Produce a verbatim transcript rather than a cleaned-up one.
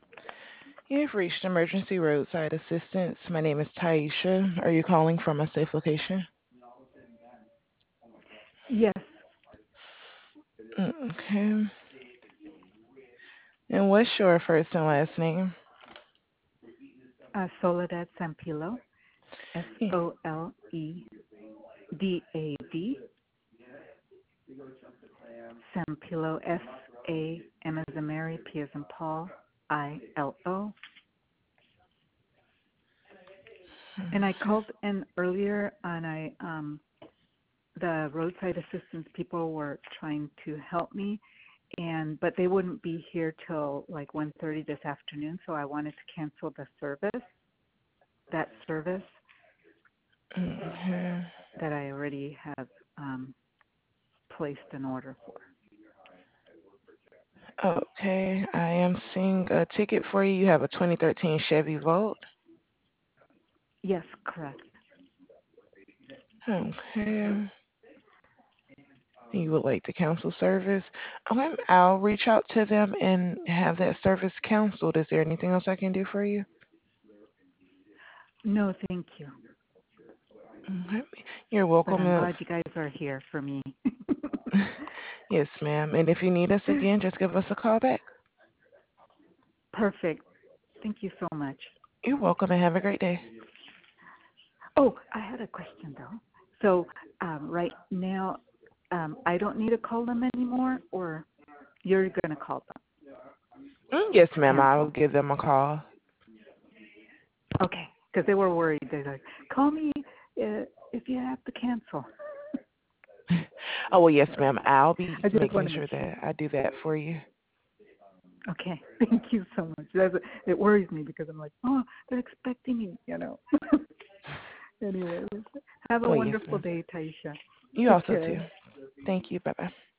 You've reached emergency roadside assistance. My name is Taisha. Are you calling from a safe location? Yes, Mm, Okay. And what's your first and last name? uh, Soledad Sampilo, S Yeah. O L E D A D, Sampilo, S A M as in Mary, P as in Paul, I L O. And I Okay. called in earlier and I um the roadside assistance people were trying to help me and but they wouldn't be here till like one thirty this afternoon, so I wanted to cancel the service, that service Okay. that I already have um placed an order for. Okay. I am seeing a ticket for you. You have a twenty thirteen Chevy Volt. Yes, correct. Okay. You would like to cancel service. Okay. I'll reach out to them and have that service canceled. Is there anything else I can do for you? No, thank you. Okay. You're But welcome. I'm If glad you guys are here for me. yes, ma'am. And if you need us again, just give us a call back. Perfect. Thank you so much. You're welcome and have a great day. Oh, I had a question though. So um, right now, um, I don't need to call them anymore, or you're gonna call them Mm, yes, to ma'am. I will cancel? give them a call. Okay, because they were worried. They're like, call me uh, if you have to cancel. Oh, well, yes, ma'am. I'll be I just want making to make sure sure. that I do that for you. Okay, thank you so much. That's, it worries me because I'm like, oh, they're expecting me, you know. Anyways, have a Oh, yes, wonderful ma'am. day, Taisha. You Take also too. care. Thank you. Bye bye.